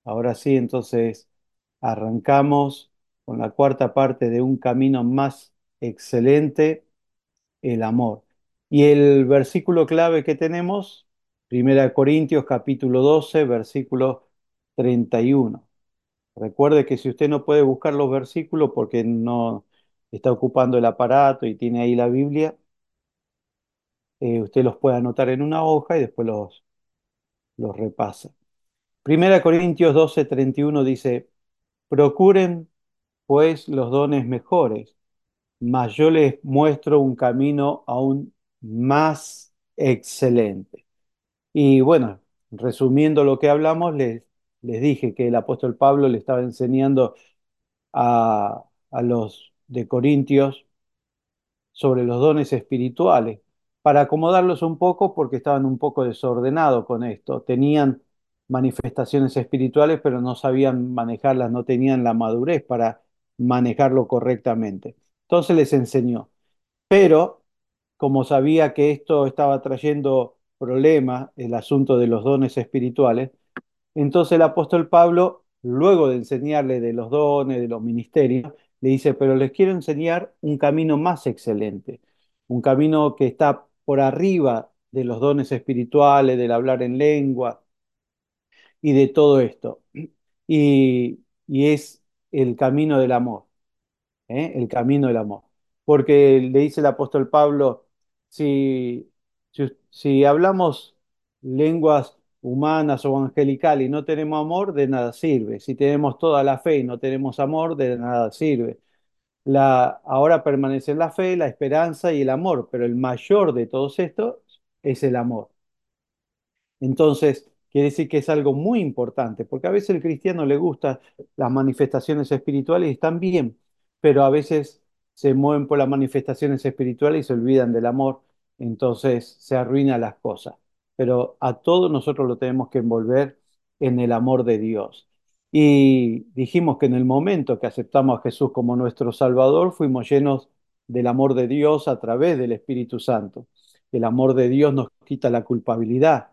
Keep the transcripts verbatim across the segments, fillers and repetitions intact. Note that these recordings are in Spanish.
Ahora sí, entonces arrancamos con la cuarta parte de un camino más excelente, el amor. Y el versículo clave que tenemos, Primera de Corintios capítulo doce, versículo treinta y uno. Recuerde que si usted no puede buscar los versículos porque no está ocupando el aparato y tiene ahí la Biblia, eh, usted los puede anotar en una hoja y después los, los repasa. Primera Corintios doce, treinta y uno dice: procuren pues los dones mejores, mas yo les muestro un camino aún más excelente. Y bueno, resumiendo lo que hablamos, les, les dije que el apóstol Pablo le estaba enseñando a, a los de Corintios sobre los dones espirituales, para acomodarlos un poco porque estaban un poco desordenados con esto. Tenían manifestaciones espirituales, pero no sabían manejarlas, no tenían la madurez para manejarlo correctamente. Entonces les enseñó. Pero como sabía que esto estaba trayendo problemas, el asunto de los dones espirituales, entonces el apóstol Pablo, luego de enseñarle de los dones, de los ministerios, le dice: pero les quiero enseñar un camino más excelente, un camino que está por arriba de los dones espirituales, del hablar en lengua y de todo esto. Y, y es el camino del amor. ¿eh? El camino del amor. Porque le dice el apóstol Pablo, si, si, si hablamos lenguas humanas o angelicales y no tenemos amor, de nada sirve. Si tenemos toda la fe y no tenemos amor, de nada sirve. La, ahora permanecen la fe, la esperanza y el amor, pero el mayor de todos estos es el amor. Entonces, quiere decir que es algo muy importante, porque a veces el cristiano le gusta las manifestaciones espirituales y están bien, pero a veces se mueven por las manifestaciones espirituales y se olvidan del amor, entonces se arruinan las cosas. Pero a todos nosotros lo tenemos que envolver en el amor de Dios. Y dijimos que en el momento que aceptamos a Jesús como nuestro Salvador, fuimos llenos del amor de Dios a través del Espíritu Santo. El amor de Dios nos quita la culpabilidad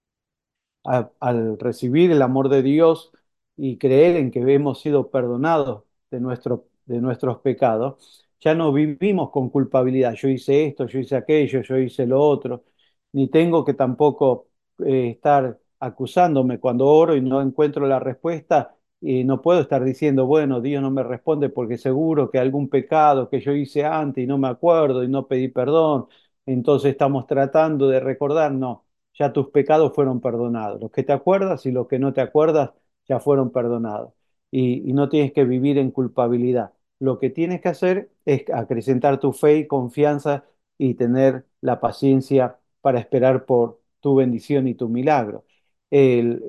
a- al recibir el amor de Dios y creer en que hemos sido perdonados de, nuestro, de nuestros pecados, ya no vivimos con culpabilidad. Yo hice esto, yo hice aquello, yo hice lo otro, ni tengo que tampoco eh, estar acusándome cuando oro y no encuentro la respuesta. Y no puedo estar diciendo, bueno, Dios no me responde porque seguro que algún pecado que yo hice antes y no me acuerdo y no pedí perdón, entonces estamos tratando de recordar. No, ya tus pecados fueron perdonados. Los que te acuerdas y los que no te acuerdas ya fueron perdonados. Y, y no tienes que vivir en culpabilidad. Lo que tienes que hacer es acrecentar tu fe y confianza y tener la paciencia para esperar por tu bendición y tu milagro. El,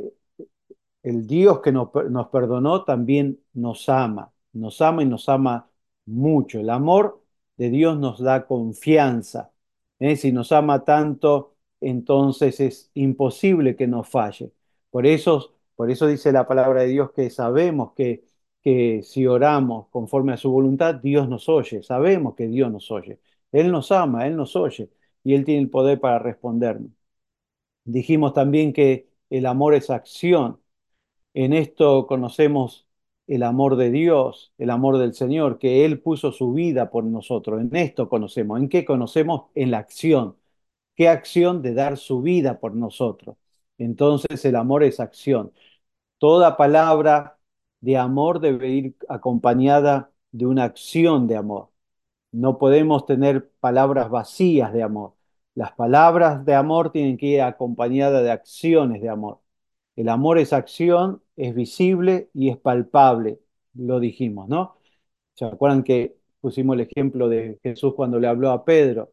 el Dios que nos, nos perdonó también nos ama, nos ama y nos ama mucho. El amor de Dios nos da confianza. ¿eh? Si nos ama tanto, entonces es imposible que nos falle. Por eso, por eso dice la palabra de Dios que sabemos que, que si oramos conforme a su voluntad, Dios nos oye. Sabemos que Dios nos oye. Él nos ama, Él nos oye y Él tiene el poder para respondernos. Dijimos también que el amor es acción. En esto conocemos el amor de Dios, el amor del Señor, que Él puso su vida por nosotros. En esto conocemos. ¿En qué conocemos? En la acción. ¿Qué acción de dar su vida por nosotros? Entonces el amor es acción. Toda palabra de amor debe ir acompañada de una acción de amor. No podemos tener palabras vacías de amor. Las palabras de amor tienen que ir acompañadas de acciones de amor. El amor es acción, es visible y es palpable, lo dijimos, ¿no? ¿Se acuerdan que pusimos el ejemplo de Jesús cuando le habló a Pedro?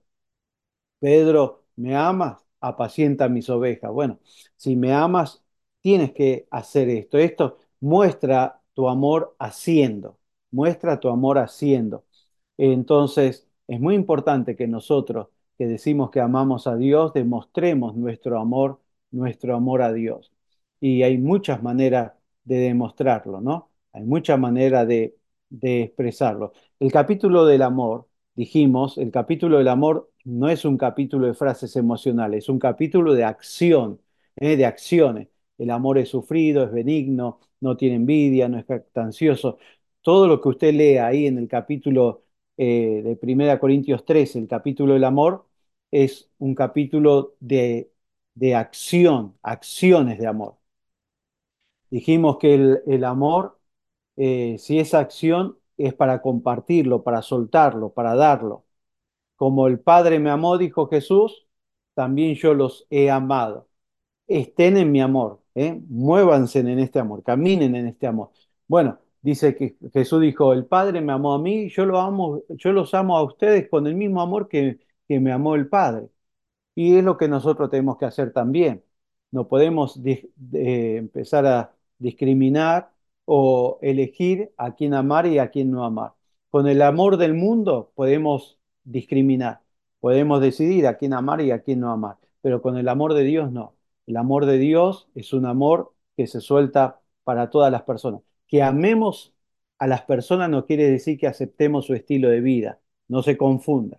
Pedro, ¿me amas? Apacienta mis ovejas. Bueno, si me amas, tienes que hacer esto. Esto muestra tu amor haciendo, muestra tu amor haciendo. Entonces, es muy importante que nosotros, que decimos que amamos a Dios, demostremos nuestro amor, nuestro amor a Dios. Y hay muchas maneras de demostrarlo, ¿no? Hay muchas maneras de, de expresarlo. El capítulo del amor, dijimos, el capítulo del amor no es un capítulo de frases emocionales, es un capítulo de acción, ¿eh? De acciones. el amor es sufrido, es benigno, no tiene envidia, no es jactancioso. Todo lo que usted lea ahí en el capítulo eh, de Primera Corintios trece, el capítulo del amor, es un capítulo de, de acción, acciones de amor. Dijimos que el, el amor, eh, si es acción, es para compartirlo, para soltarlo, para darlo. Como el Padre me amó, dijo Jesús, también yo los he amado. Estén en mi amor, ¿eh? Muévanse en este amor, caminen en este amor. Bueno, dice que Jesús dijo, el Padre me amó a mí, yo lo amo, yo los amo a ustedes con el mismo amor que, que me amó el Padre. Y es lo que nosotros tenemos que hacer también. No podemos dis- eh, empezar a discriminar o elegir a quién amar y a quién no amar. Con el amor del mundo podemos discriminar, podemos decidir a quién amar y a quién no amar, pero con el amor de Dios no. El amor de Dios es un amor que se suelta para todas las personas. Que amemos a las personas no quiere decir que aceptemos su estilo de vida. No se confunda,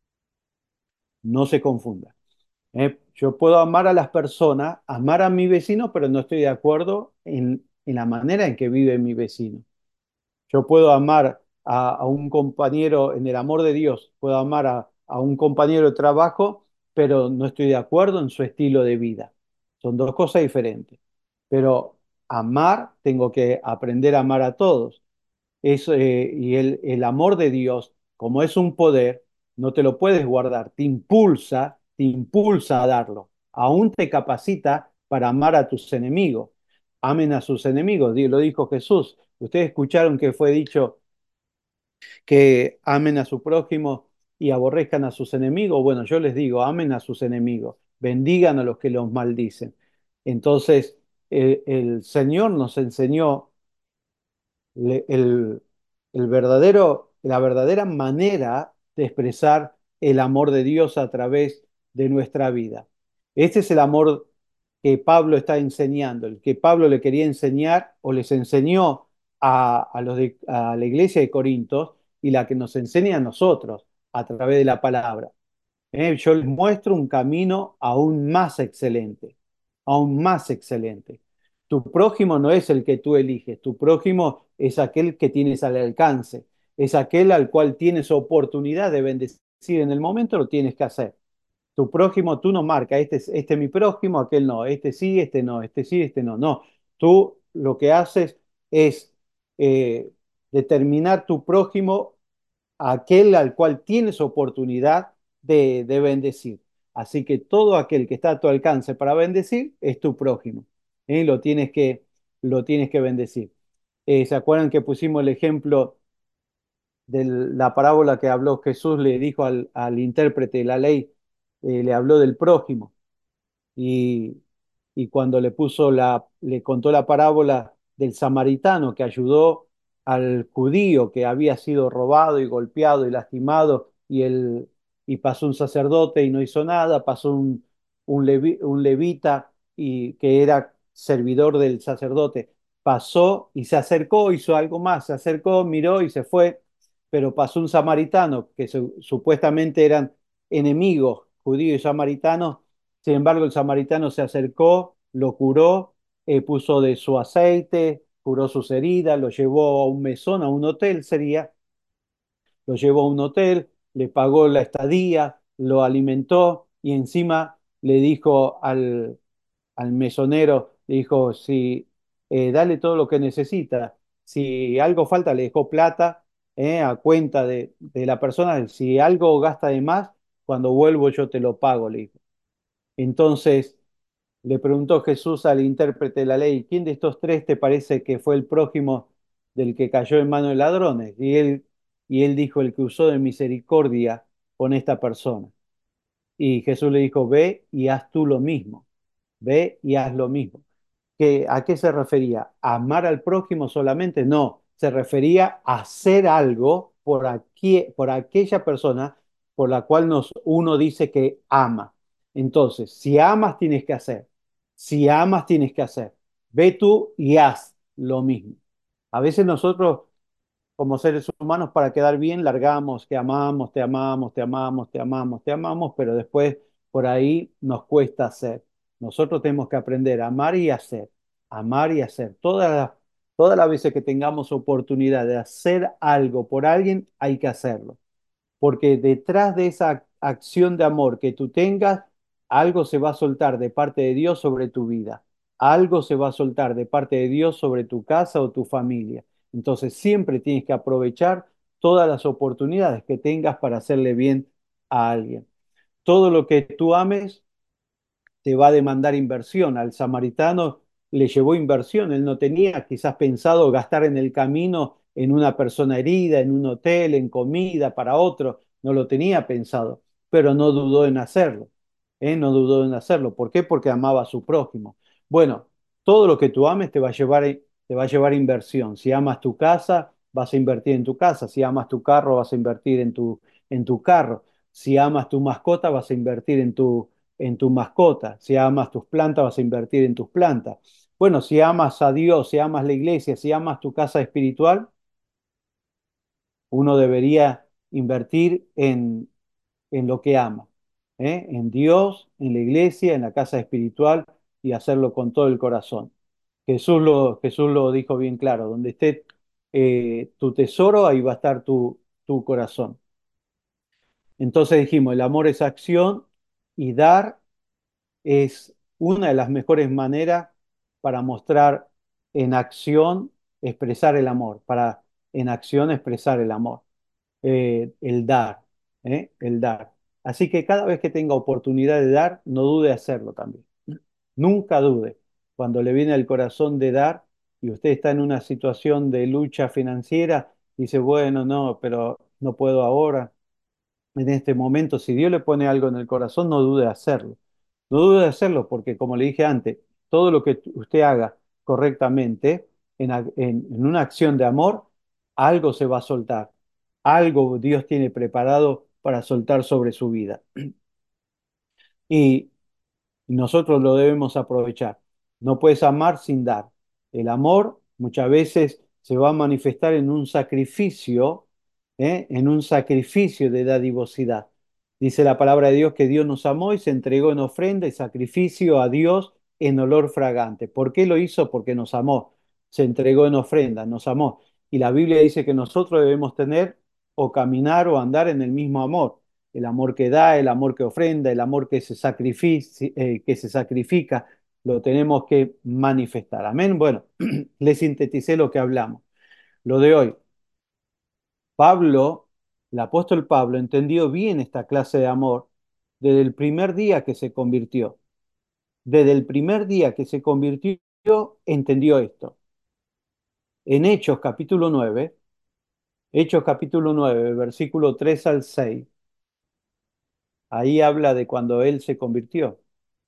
no se confunda. Eh, yo puedo amar a las personas, amar a mi vecino, pero no estoy de acuerdo en, en la manera en que vive mi vecino. Yo puedo amar a, a un compañero en el amor de Dios, puedo amar a, a un compañero de trabajo, pero no estoy de acuerdo en su estilo de vida. Son dos cosas diferentes. Pero amar, tengo que aprender a amar a todos. Es, eh, y el, el amor de Dios, como es un poder, no te lo puedes guardar, te impulsa, te impulsa a darlo. Aún te capacita para amar a tus enemigos. Amen a sus enemigos, lo dijo Jesús. Ustedes escucharon que fue dicho que amen a su prójimo y aborrezcan a sus enemigos. Bueno, yo les digo, amen a sus enemigos, bendigan a los que los maldicen. Entonces, el, el Señor nos enseñó le- el, el verdadero, la verdadera manera de expresar el amor de Dios a través de nuestra vida. Este es el amor que Pablo está enseñando, el que Pablo le quería enseñar o les enseñó a, a los de- a la iglesia de Corintios y la que nos enseña a nosotros a través de la palabra. Eh, Yo les muestro un camino aún más excelente, aún más excelente. Tu prójimo no es el que tú eliges, tu prójimo es aquel que tienes al alcance, es aquel al cual tienes oportunidad de bendecir en el momento, lo tienes que hacer. Tu prójimo tú no marcas, este es, este es mi prójimo, aquel no, este sí, este no, este sí, este no. No, tú lo que haces es eh, determinar tu prójimo aquel al cual tienes oportunidad de, de bendecir. Así que todo aquel que está a tu alcance para bendecir es tu prójimo. ¿Eh? Lo tienes que, lo tienes que bendecir. Eh, ¿se acuerdan que pusimos el ejemplo de la parábola que habló Jesús? Le dijo al, al intérprete de la ley, eh, le habló del prójimo y, y cuando le puso la, le contó la parábola del samaritano que ayudó al judío que había sido robado y golpeado y lastimado y, el, y pasó un sacerdote y no hizo nada, pasó un, un, levi- un levita y que era servidor del sacerdote, pasó y se acercó, hizo algo más, se acercó, miró y se fue, pero pasó un samaritano que su- supuestamente eran enemigos, judíos y samaritanos. Sin embargo, el samaritano se acercó, lo curó, eh, puso de su aceite, curó sus heridas, lo llevó a un mesón, a un hotel sería, lo llevó a un hotel, le pagó la estadía, lo alimentó y encima le dijo al, al mesonero, le dijo, si, eh, dale todo lo que necesita, si algo falta, le dejó plata eh, a cuenta de, de la persona, si algo gasta de más, cuando vuelvo yo te lo pago, le dijo. Entonces le preguntó Jesús al intérprete de la ley, ¿quién de estos tres te parece que fue el prójimo del que cayó en manos de ladrones? Y él, y él dijo, el que usó de misericordia con esta persona. Y Jesús le dijo, ve y haz tú lo mismo, ve y haz lo mismo. ¿Qué- ¿A qué se refería? ¿A amar al prójimo solamente? No, se refería a hacer algo por, aquí, por aquella persona por la cual nos, uno dice que ama. Entonces, si amas, tienes que hacer. Si amas, tienes que hacer. Ve tú y haz lo mismo. A veces nosotros, como seres humanos, para quedar bien, largamos que amamos, te amamos, te amamos, te amamos, te amamos, pero después por ahí nos cuesta hacer. Nosotros tenemos que aprender a amar y hacer. amar y hacer. Todas las, todas las veces que tengamos oportunidad de hacer algo por alguien, hay que hacerlo. Porque detrás de esa acción de amor que tú tengas, algo se va a soltar de parte de Dios sobre tu vida. Algo se va a soltar de parte de Dios sobre tu casa o tu familia. Entonces siempre tienes que aprovechar todas las oportunidades que tengas para hacerle bien a alguien. Todo lo que tú ames te va a demandar inversión. Al samaritano le llevó inversión. Él no tenía quizás pensado gastar en el camino en una persona herida, en un hotel, en comida para otro. No lo tenía pensado, pero no dudó en hacerlo. ¿eh? No dudó en hacerlo. ¿Por qué? Porque amaba a su prójimo. Bueno, todo lo que tú ames te va a llevar, te va a llevar inversión. Si amas tu casa, vas a invertir en tu casa. Si amas tu carro, vas a invertir en tu, en tu carro. Si amas tu mascota, vas a invertir en tu, en tu mascota. Si amas tus plantas, vas a invertir en tus plantas. Bueno, si amas a Dios, si amas la iglesia, si amas tu casa espiritual, uno debería invertir en, en lo que ama, ¿eh? En Dios, en la iglesia, en la casa espiritual y hacerlo con todo el corazón. Jesús lo, Jesús lo dijo bien claro, donde esté eh, tu tesoro, ahí va a estar tu, tu corazón. Entonces dijimos, el amor es acción y dar es una de las mejores maneras para mostrar en acción, expresar el amor, para en acción expresar el amor, eh, el dar, ¿eh? El dar. Así que cada vez que tenga oportunidad de dar, no dude hacerlo también. Nunca dude. Cuando le viene el corazón de dar y usted está en una situación de lucha financiera, dice, bueno, no, pero no puedo ahora en este momento, si Dios le pone algo en el corazón, no dude de hacerlo. No dude de hacerlo porque, como le dije antes, todo lo que usted haga correctamente en, a- en- en una acción de amor, algo se va a soltar. Algo Dios tiene preparado para soltar sobre su vida. Y nosotros lo debemos aprovechar. No puedes amar sin dar. El amor muchas veces se va a manifestar en un sacrificio, ¿eh? En un sacrificio de dadivosidad. Dice la palabra de Dios que Dios nos amó y se entregó en ofrenda y sacrificio a Dios en olor fragante. ¿Por qué lo hizo? Porque nos amó. Se entregó en ofrenda, nos amó. Y la Biblia dice que nosotros debemos tener o caminar o andar en el mismo amor, el amor que da, el amor que ofrenda, el amor que se sacrifica, eh, que se sacrifica, lo tenemos que manifestar. Amén. Bueno, le sinteticé lo que hablamos. Lo de hoy. Pablo, el apóstol Pablo, entendió bien esta clase de amor desde el primer día que se convirtió. Desde el primer día que se convirtió, entendió esto. En Hechos capítulo nueve, Hechos capítulo nueve, versículo tres al seis, ahí habla de cuando él se convirtió.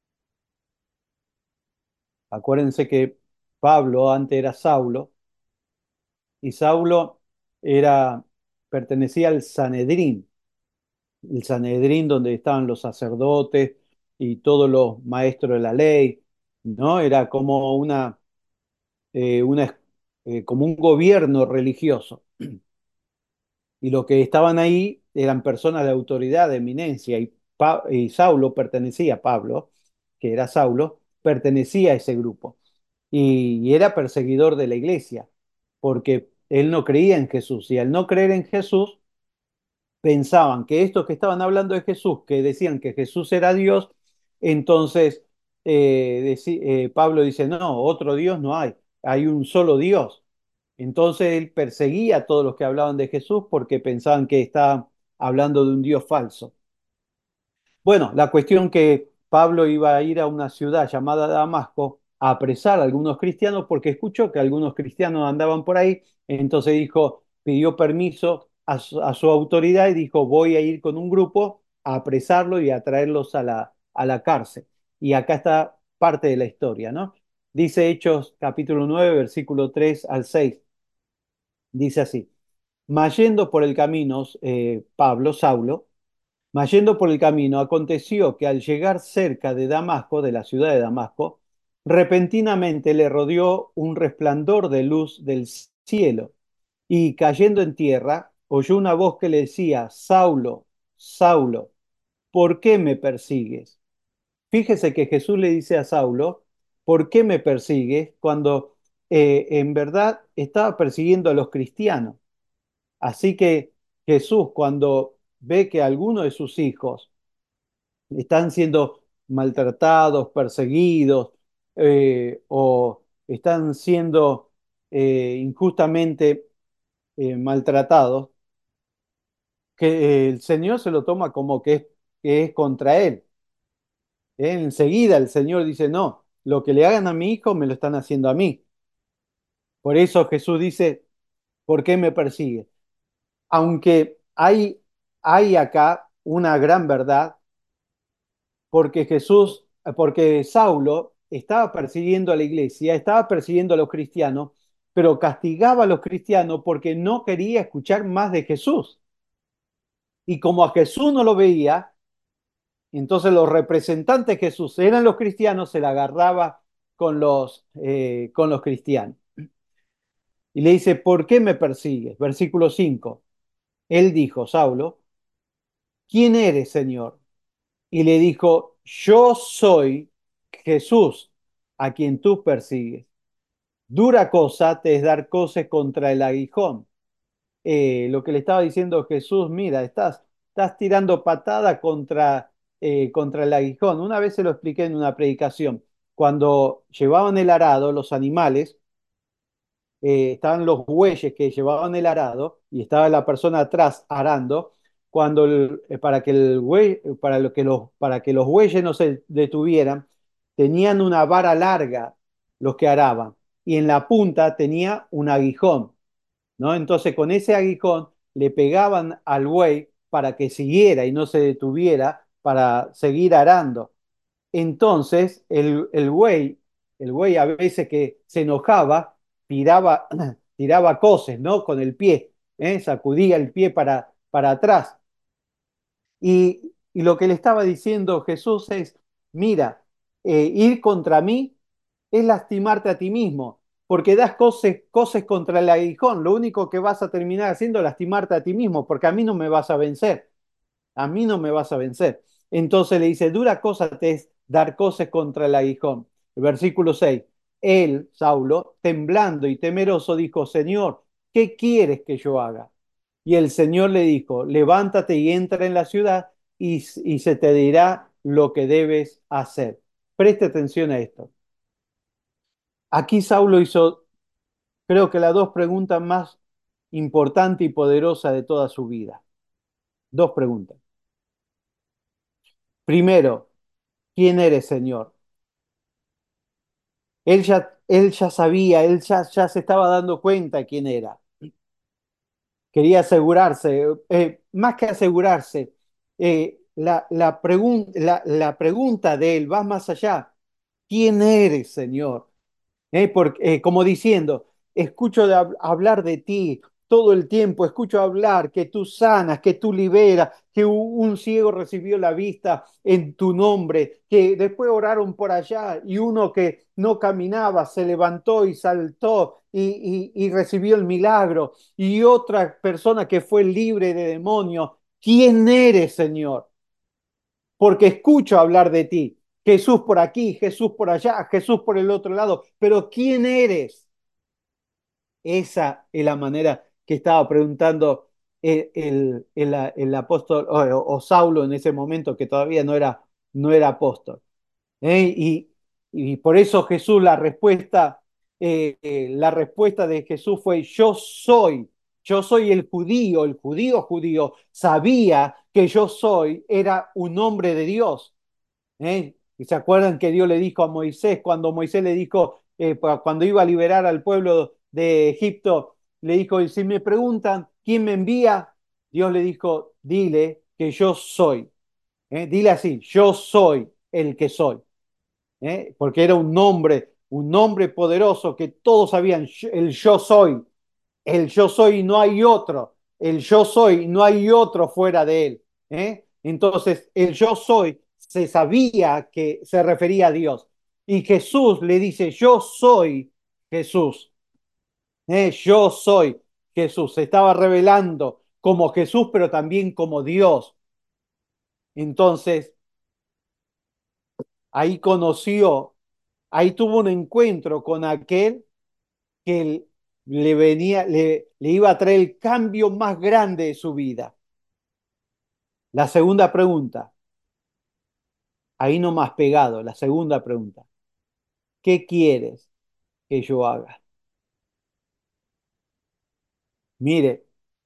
Acuérdense que Pablo antes era Saulo y Saulo era, pertenecía al Sanedrín, el Sanedrín donde estaban los sacerdotes y todos los maestros de la ley, ¿no? Era como una, eh, una eh, como un gobierno religioso. Y los que estaban ahí eran personas de autoridad, de eminencia, y, Pa- y Saulo pertenecía, Pablo, que era Saulo, pertenecía a ese grupo. Y, y era perseguidor de la iglesia, porque él no creía en Jesús. Y al no creer en Jesús, pensaban que estos que estaban hablando de Jesús, que decían que Jesús era Dios, entonces eh, deci- eh, Pablo dice, no, otro Dios no hay, hay un solo Dios. Entonces él perseguía a todos los que hablaban de Jesús porque pensaban que estaban hablando de un Dios falso. Bueno, la cuestión que Pablo iba a ir a una ciudad llamada Damasco a apresar a algunos cristianos porque escuchó que algunos cristianos andaban por ahí, entonces dijo, pidió permiso a su, a su autoridad y dijo, voy a ir con un grupo a apresarlo y a traerlos a la, a la cárcel. Y acá está parte de la historia, ¿no? Dice Hechos capítulo nueve, versículo tres al seis, dice así, mas yendo por el camino, eh, Pablo, Saulo, mas yendo por el camino, aconteció que al llegar cerca de Damasco, de la ciudad de Damasco, repentinamente le rodeó un resplandor de luz del cielo, y cayendo en tierra, oyó una voz que le decía, Saulo, Saulo, ¿por qué me persigues? Fíjese que Jesús le dice a Saulo, ¿por qué me persigues? Cuando eh, en verdad estaba persiguiendo a los cristianos. Así que Jesús, cuando ve que algunos de sus hijos están siendo maltratados, perseguidos, eh, o están siendo eh, injustamente eh, maltratados, que eh, el Señor se lo toma como que es, que es contra él. ¿Eh? Enseguida el Señor dice, no, lo que le hagan a mi hijo me lo están haciendo a mí. Por eso Jesús dice, ¿por qué me persigue? Aunque hay, hay acá una gran verdad, porque Jesús, porque Saulo estaba persiguiendo a la iglesia, estaba persiguiendo a los cristianos, pero castigaba a los cristianos porque no quería escuchar más de Jesús. Y como a Jesús no lo veía, entonces los representantes de Jesús eran los cristianos, se la agarraba con los, eh, con los cristianos. Y le dice, ¿por qué me persigues? Versículo cinco. Él dijo, Saulo, ¿quién eres, Señor? Y le dijo, yo soy Jesús, a quien tú persigues. Dura cosa te es dar coces contra el aguijón. Eh, lo que le estaba diciendo Jesús, mira, estás, estás tirando patada contra, eh, contra el aguijón. Una vez se lo expliqué en una predicación. Cuando llevaban el arado, los animales, eh, estaban los bueyes que llevaban el arado y estaba la persona atrás arando, cuando el- eh, para que el buey, para lo que los, para que los bueyes no se detuvieran, tenían una vara larga los que araban y en la punta tenía un aguijón, ¿no? Entonces con ese aguijón le pegaban al buey para que siguiera y no se detuviera para seguir arando. Entonces, el, el buey, el buey a veces que se enojaba, tiraba, tiraba coces, ¿no? Con el pie, ¿eh? Sacudía el pie para, para atrás. Y, y lo que le estaba diciendo Jesús es, mira, eh, ir contra mí es lastimarte a ti mismo, porque das coces, coces contra el aguijón. Lo único que vas a terminar haciendo es lastimarte a ti mismo, porque a mí no me vas a vencer a mí no me vas a vencer. Entonces le dice, dura cosa te es dar coces contra el aguijón. El versículo seis, él, Saulo, temblando y temeroso, dijo, Señor, ¿qué quieres que yo haga? Y el Señor le dijo, levántate y entra en la ciudad y, y se te dirá lo que debes hacer. Preste atención a esto. Aquí Saulo hizo, creo que las dos preguntas más importantes y poderosas de toda su vida. Dos preguntas. Primero, ¿quién eres, Señor? Él ya, él ya sabía, él ya, ya se estaba dando cuenta quién era. Quería asegurarse, eh, más que asegurarse, eh, la, la, pregun- la, la pregunta de él va más allá. ¿Quién eres, Señor? ¿Eh? Porque, eh, como diciendo, escucho de hab- hablar de ti todo el tiempo, escucho hablar que tú sanas, que tú liberas, que u- un ciego recibió la vista en tu nombre, que después oraron por allá y uno que no caminaba se levantó y saltó y, y y recibió el milagro, y otra persona que fue libre de demonios. ¿Quién eres, Señor? Porque escucho hablar de ti. Jesús por aquí, Jesús por allá, Jesús por el otro lado, pero ¿quién eres? Esa es la manera que estaba preguntando el, el, el, el apóstol o, o, Saulo en ese momento, que todavía no era, no era apóstol. ¿Eh? Y, y, por eso Jesús, la respuesta, eh, eh, la respuesta de Jesús fue, yo soy, yo soy el judío, el judío judío, sabía que yo soy, era un hombre de Dios. ¿Eh? ¿Y se acuerdan que Dios le dijo a Moisés, cuando Moisés le dijo, eh, cuando iba a liberar al pueblo de Egipto, le dijo, y si me preguntan quién me envía, Dios le dijo, dile que yo soy. ¿Eh? Dile así, yo soy el que soy. ¿Eh? Porque era un nombre, un nombre poderoso que todos sabían, el yo soy, el yo soy y no hay otro, el yo soy y no hay otro fuera de él. ¿Eh? Entonces, el yo soy se sabía que se refería a Dios. Y Jesús le dice, yo soy Jesús. ¿Eh? Yo soy Jesús. Se estaba revelando como Jesús, pero también como Dios. Entonces, ahí conoció Ahí tuvo un encuentro con aquel que le venía, le, le iba a traer el cambio más grande de su vida. La segunda pregunta, ahí nomás pegado, la segunda pregunta, ¿qué quieres que yo haga? Mire,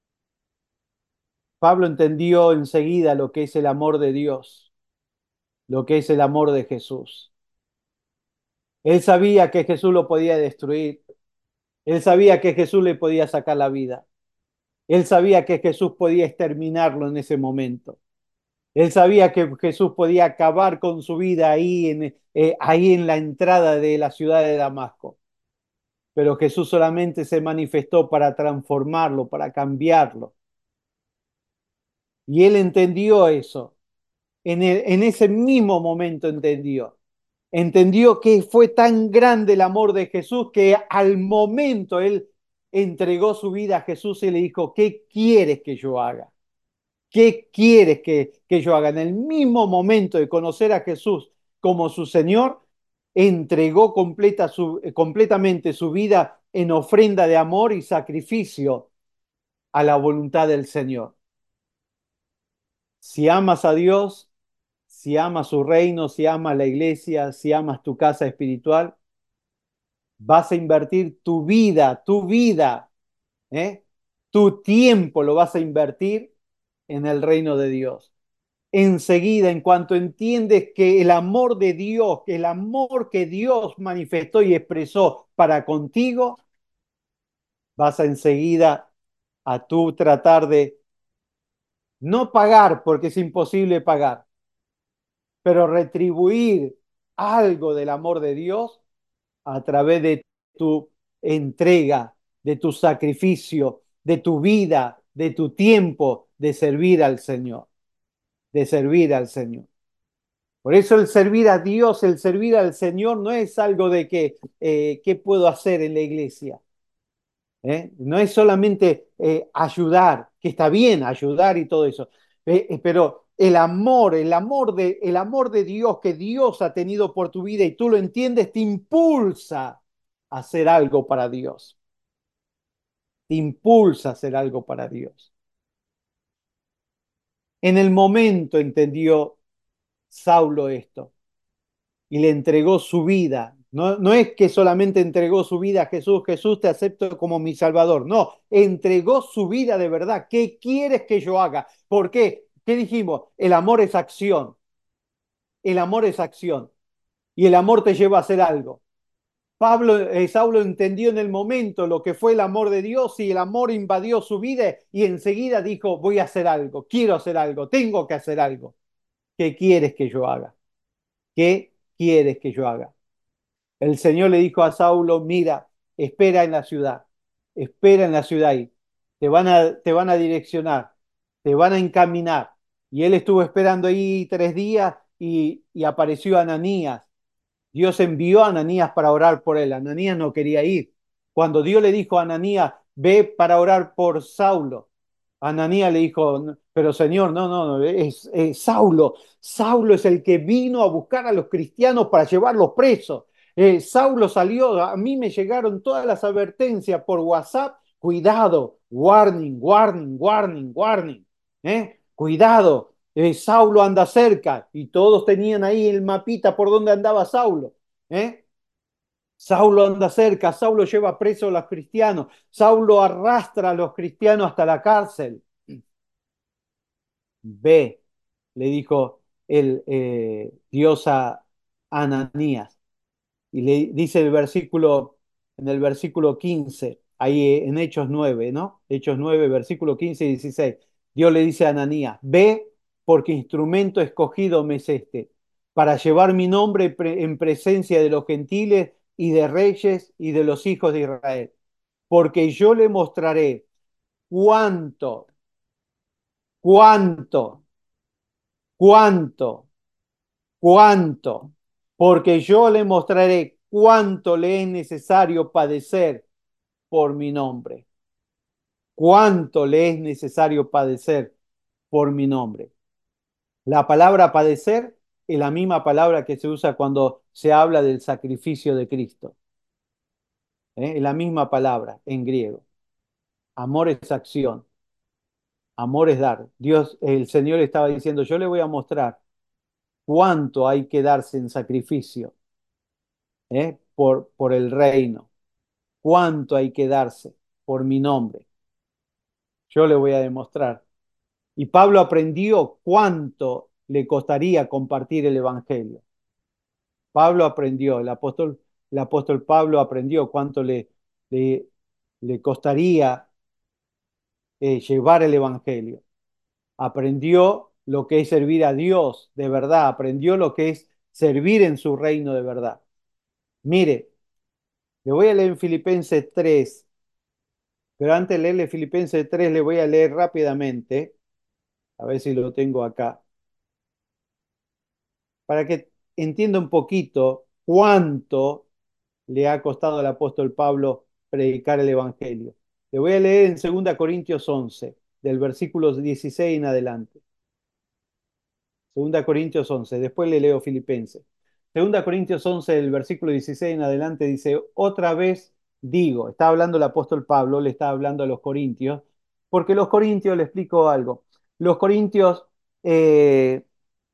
Pablo entendió enseguida lo que es el amor de Dios, lo que es el amor de Jesús. Él sabía que Jesús lo podía destruir, él sabía que Jesús le podía sacar la vida, él sabía que Jesús podía exterminarlo en ese momento. Él sabía que Jesús podía acabar con su vida ahí en, eh, ahí en la entrada de la ciudad de Damasco. Pero Jesús solamente se manifestó para transformarlo, para cambiarlo. Y él entendió eso. En, el- en ese mismo momento entendió. Entendió que fue tan grande el amor de Jesús que al momento él entregó su vida a Jesús y le dijo, ¿qué quieres que yo haga? ¿Qué quieres que, que yo haga? En el mismo momento de conocer a Jesús como su Señor, entregó completa su, completamente su vida en ofrenda de amor y sacrificio a la voluntad del Señor. Si amas a Dios, si amas su reino, si amas la iglesia, si amas tu casa espiritual, vas a invertir tu vida, tu vida, ¿eh? Tu tiempo lo vas a invertir en el reino de Dios. Enseguida, en cuanto entiendes que el amor de Dios, que el amor que Dios manifestó y expresó para contigo, vas a enseguida a tú tratar de no pagar, porque es imposible pagar, pero retribuir algo del amor de Dios a través de tu entrega, de tu sacrificio, de tu vida, de tu tiempo, de servir al Señor, de servir al Señor. Por eso el servir a Dios, el servir al Señor no es algo de que, eh, ¿qué puedo hacer en la iglesia? ¿Eh? No es solamente eh, ayudar, que está bien ayudar y todo eso, eh, eh, pero el amor, el amor de, el amor de Dios que Dios ha tenido por tu vida y tú lo entiendes, te impulsa a hacer algo para Dios, te impulsa a hacer algo para Dios. En el momento entendió Saulo esto y le entregó su vida. No, no es que solamente entregó su vida a Jesús, Jesús te acepto como mi Salvador. No, entregó su vida de verdad. ¿Qué quieres que yo haga? ¿Por qué? ¿Qué dijimos? El amor es acción. El amor es acción. Y el amor te lleva a hacer algo. Pablo, eh, Saulo entendió en el momento lo que fue el amor de Dios y el amor invadió su vida y enseguida dijo, voy a hacer algo, quiero hacer algo, tengo que hacer algo. ¿Qué quieres que yo haga? ¿Qué quieres que yo haga? El Señor le dijo a Saulo, mira, espera en la ciudad, espera en la ciudad ahí, te van a, te van a direccionar, te van a encaminar. Y él estuvo esperando ahí tres días y, y apareció Ananías. Dios envió a Ananías para orar por él. Ananías no quería ir. Cuando Dios le dijo a Ananías, ve para orar por Saulo, Ananías le dijo, pero Señor, no, no, no, es, es Saulo. Saulo es el que vino a buscar a los cristianos para llevarlos presos. Eh, Saulo salió, a mí me llegaron todas las advertencias por WhatsApp. Cuidado, warning, warning, warning, warning. ¿Eh? Cuidado, eh, Saulo anda cerca y todos tenían ahí el mapita por donde andaba Saulo. ¿Eh? Saulo anda cerca, Saulo lleva preso a los cristianos, Saulo arrastra a los cristianos hasta la cárcel. Ve, le dijo el eh, Dios a Ananías. Y le dice el versículo, en el versículo quince ahí en Hechos nueve, ¿no? Hechos nueve versículo quince y dieciséis. Dios le dice a Ananías, ve porque instrumento escogido me es este, para llevar mi nombre pre en presencia de los gentiles y de reyes y de los hijos de Israel, porque yo le mostraré cuánto, cuánto, cuánto, cuánto, porque yo le mostraré cuánto le es necesario padecer por mi nombre. Cuánto le es necesario padecer por mi nombre. La palabra padecer es la misma palabra que se usa cuando se habla del sacrificio de Cristo. ¿Eh? Es la misma palabra en griego. Amor es acción, amor es dar. Dios, el Señor estaba diciendo, yo le voy a mostrar cuánto hay que darse en sacrificio, ¿eh? por, por el reino, cuánto hay que darse por mi nombre. Yo le voy a demostrar. Y Pablo aprendió cuánto le costaría compartir el Evangelio. Pablo aprendió, el apóstol, el apóstol Pablo aprendió cuánto le, le, le costaría eh, llevar el Evangelio. Aprendió lo que es servir a Dios de verdad, aprendió lo que es servir en su reino de verdad. Mire, le voy a leer en Filipenses tres, pero antes de leerle Filipenses tres, le voy a leer rápidamente, a ver si lo tengo acá, para que entienda un poquito cuánto le ha costado al apóstol Pablo predicar el Evangelio. Le voy a leer en segunda Corintios once, del versículo dieciséis en adelante. segunda Corintios once, después le leo Filipenses. segunda Corintios once, del versículo dieciséis en adelante, dice, otra vez digo, está hablando el apóstol Pablo, le está hablando a los corintios, porque los corintios, le explico algo, los corintios eh,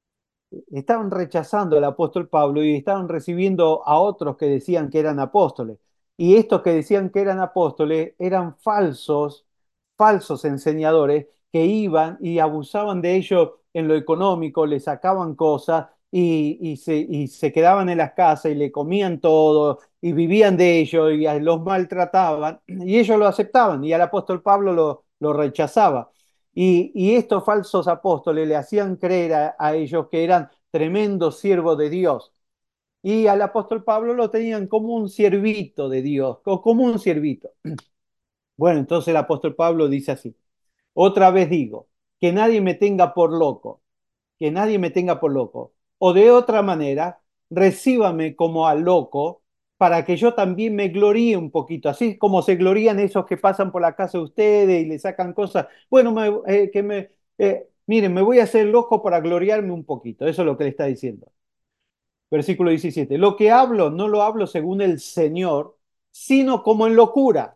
estaban rechazando al apóstol Pablo y estaban recibiendo a otros que decían que eran apóstoles. Y estos que decían que eran apóstoles eran falsos, falsos enseñadores que iban y abusaban de ellos en lo económico, le sacaban cosas y, y se, y se quedaban en las casas y le comían todo y vivían de ellos y los maltrataban y ellos lo aceptaban y al apóstol Pablo lo, lo rechazaba. Y, y estos falsos apóstoles le hacían creer a, a ellos que eran tremendos siervos de Dios. Y al apóstol Pablo lo tenían como un siervito de Dios, como un siervito. Bueno, entonces el apóstol Pablo dice así, otra vez digo, que nadie me tenga por loco, que nadie me tenga por loco. O de otra manera, recíbame como a loco para que yo también me gloríe un poquito, así como se glorían esos que pasan por la casa de ustedes y le sacan cosas. Bueno, me, eh, que me, eh, miren, me voy a hacer loco para gloriarme un poquito. Eso es lo que le está diciendo. Versículo diecisiete. Lo que hablo no lo hablo según el Señor, sino como en locura,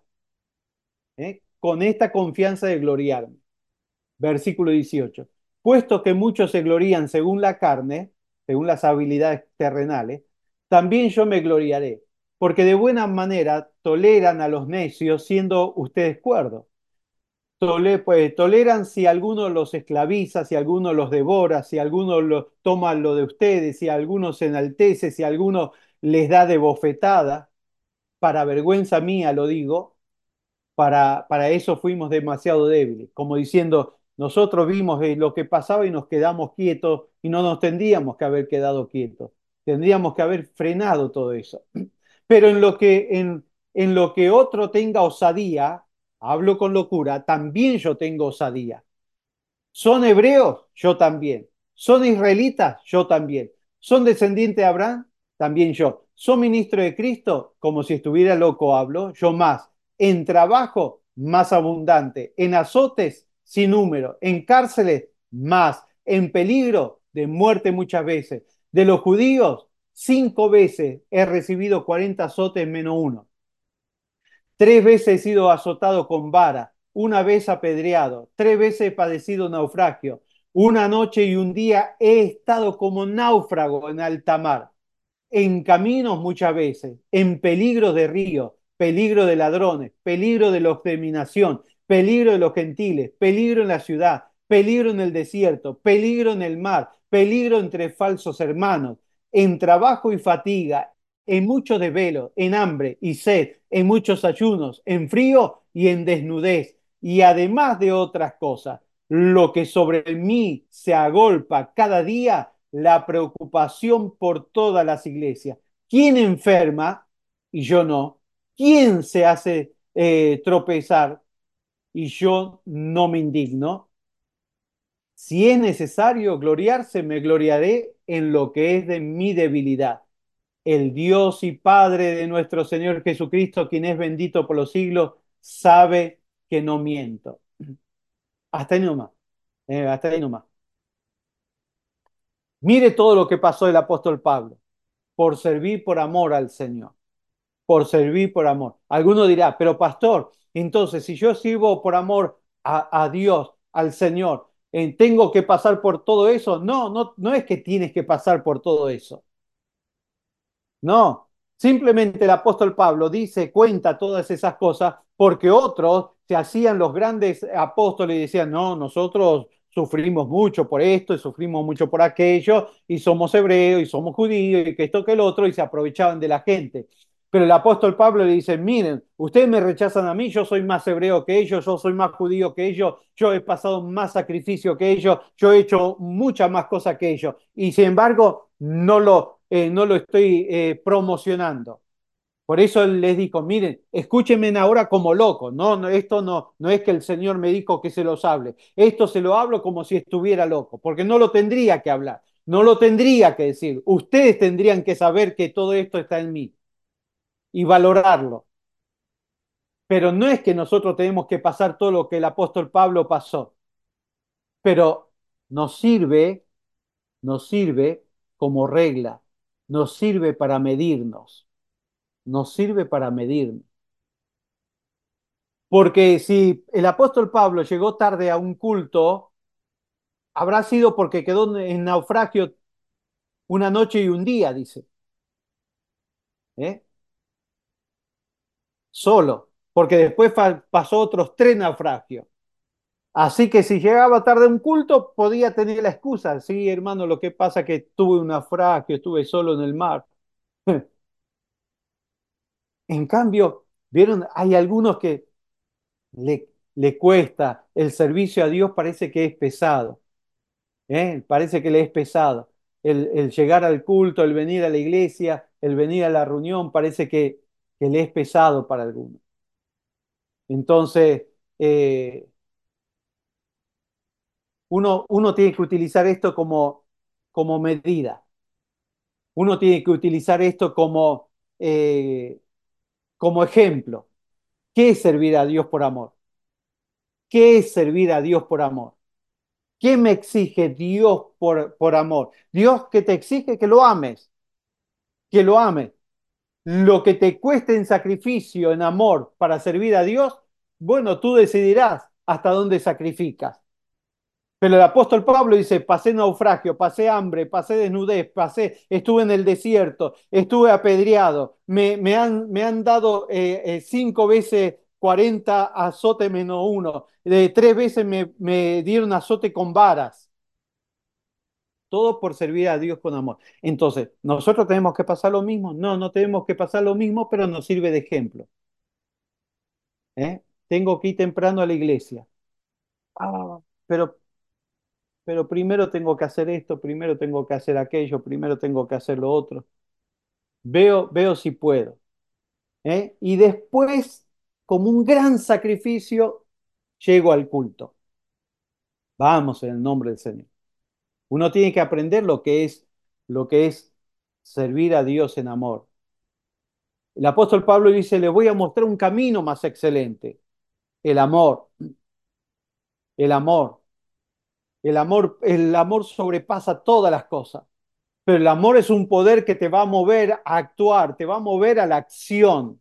¿eh? Con esta confianza de gloriarme. Versículo dieciocho. Puesto que muchos se glorían según la carne, según las habilidades terrenales, también yo me gloriaré, porque de buena manera toleran a los necios siendo ustedes cuerdos. Tole, pues, toleran si alguno los esclaviza, si alguno los devora, si alguno lo, toma lo de ustedes, si alguno se enaltece, si alguno les da de bofetada. Para vergüenza mía lo digo, para, para eso fuimos demasiado débiles, como diciendo, nosotros vimos eh, lo que pasaba y nos quedamos quietos y no nos tendríamos que haber quedado quietos, tendríamos que haber frenado todo eso. Pero en lo que, en, en lo que otro tenga osadía, hablo con locura, también yo tengo osadía. ¿Son hebreos? Yo también. ¿Son israelitas? Yo también. ¿Son descendientes de Abraham? También yo. ¿Son ministro de Cristo? Como si estuviera loco hablo, yo más. En trabajo, más abundante. En azotes, sin número. En cárceles, más. En peligro, de muerte muchas veces. De los judíos, cinco veces he recibido cuarenta azotes menos uno. Tres veces he sido azotado con vara, una vez apedreado, tres veces he padecido naufragio, una noche y un día he estado como náufrago en alta mar, en caminos muchas veces, en peligro de río, peligro de ladrones, peligro de la obstinación, peligro de los gentiles, peligro en la ciudad, peligro en el desierto, peligro en el mar, peligro entre falsos hermanos, en trabajo y fatiga, en mucho desvelo, en hambre y sed, en muchos ayunos, en frío y en desnudez, y además de otras cosas, lo que sobre mí se agolpa cada día, la preocupación por todas las iglesias. ¿Quién enferma y yo no? ¿Quién se hace eh, tropezar y yo no me indigno? Si es necesario gloriarse, me gloriaré en lo que es de mi debilidad. El Dios y Padre de nuestro Señor Jesucristo, quien es bendito por los siglos, sabe que no miento. Hasta ahí nomás. Eh, hasta ahí nomás. Mire todo lo que pasó el apóstol Pablo, por servir por amor al Señor, por servir por amor. Alguno dirá, pero pastor, entonces si yo sirvo por amor a, a Dios, al Señor, eh, ¿tengo que pasar por todo eso? No, no, no es que tienes que pasar por todo eso. No, simplemente el apóstol Pablo dice, cuenta todas esas cosas porque otros se hacían los grandes apóstoles y decían, no, nosotros sufrimos mucho por esto y sufrimos mucho por aquello y somos hebreos y somos judíos y que esto que el otro y se aprovechaban de la gente. Pero el apóstol Pablo le dice, miren, ustedes me rechazan a mí, yo soy más hebreo que ellos, yo soy más judío que ellos, yo he pasado más sacrificio que ellos, yo he hecho muchas más cosas que ellos. Y sin embargo, no lo, eh, no lo estoy eh, promocionando. Por eso él les dijo, miren, escúchenme ahora como loco. No, no, esto no, no es que el Señor me dijo que se los hable. Esto se lo hablo como si estuviera loco, porque no lo tendría que hablar, no lo tendría que decir. Ustedes tendrían que saber que todo esto está en mí y valorarlo. Pero no es que nosotros tenemos que pasar todo lo que el apóstol Pablo pasó, pero nos sirve, nos sirve como regla, nos sirve para medirnos, nos sirve para medirnos. Porque si el apóstol Pablo llegó tarde a un culto, habrá sido porque quedó en naufragio una noche y un día, dice, ¿eh? Solo, porque después pasó otros tres naufragios. Así que si llegaba tarde a un culto, podía tener la excusa. Sí, hermano, lo que pasa es que tuve un naufragio, estuve solo en el mar. En cambio, vieron, hay algunos que le, le cuesta, el servicio a Dios parece que es pesado. ¿eh? Parece que le es pesado. El, el llegar al culto, el venir a la iglesia, el venir a la reunión, parece que, que le es pesado para algunos. Entonces, eh, uno, uno tiene que utilizar esto como, como medida. Uno tiene que utilizar esto como, eh, como ejemplo. ¿Qué es servir a Dios por amor? ¿Qué es servir a Dios por amor? ¿Qué me exige Dios por, por amor? Dios que te exige que lo ames, que lo ames. Lo que te cueste en sacrificio, en amor, para servir a Dios, bueno, tú decidirás hasta dónde sacrificas. Pero el apóstol Pablo dice, pasé naufragio, pasé hambre, pasé desnudez, pasé, estuve en el desierto, estuve apedreado, me, me han, me han dado eh, eh, cinco veces cuarenta azote menos uno, de tres veces me, me dieron azote con varas, todo por servir a Dios con amor. Entonces, ¿nosotros tenemos que pasar lo mismo? No, no tenemos que pasar lo mismo, pero nos sirve de ejemplo. ¿eh? Tengo que ir temprano a la iglesia. Ah, pero, pero primero tengo que hacer esto, primero tengo que hacer aquello, primero tengo que hacer lo otro. Veo, veo si puedo. ¿eh? Y después, como un gran sacrificio, llego al culto. Vamos en el nombre del Señor. Uno tiene que aprender lo que es, lo que es servir a Dios en amor. El apóstol Pablo dice, le voy a mostrar un camino más excelente. El amor, el amor, el amor, el amor sobrepasa todas las cosas. Pero el amor es un poder que te va a mover a actuar, te va a mover a la acción.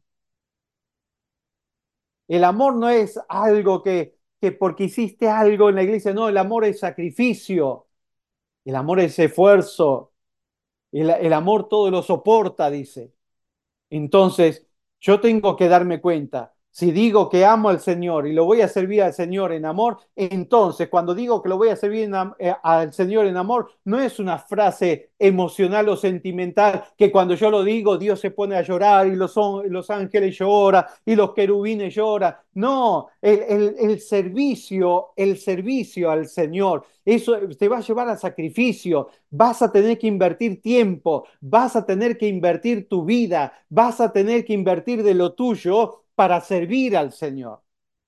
El amor no es algo que, que porque hiciste algo en la iglesia, no, el amor es sacrificio, el amor es esfuerzo, el, el amor todo lo soporta, dice. Entonces, yo tengo que darme cuenta, si digo que amo al Señor y lo voy a servir al Señor en amor, entonces cuando digo que lo voy a servir en am- eh, al Señor en amor, no es una frase emocional o sentimental que cuando yo lo digo Dios se pone a llorar y los, on- los ángeles lloran y los querubines lloran. No, el, el- el servicio, el servicio al Señor, eso te va a llevar al sacrificio, vas a tener que invertir tiempo, vas a tener que invertir tu vida, vas a tener que invertir de lo tuyo para servir al Señor.